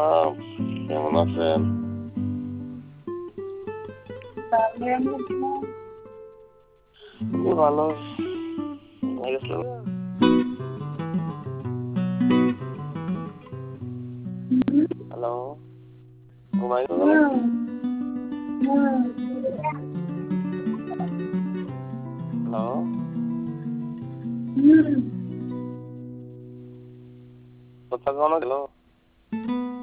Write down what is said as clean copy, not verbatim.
আসসালাম। কেমন আছেন? আমি ভালো। ঘুমাই গেছিলেন না? হ্যালো, ঘুমাই গেলেন নাকি? হ্যালো, কথা কনো গেল?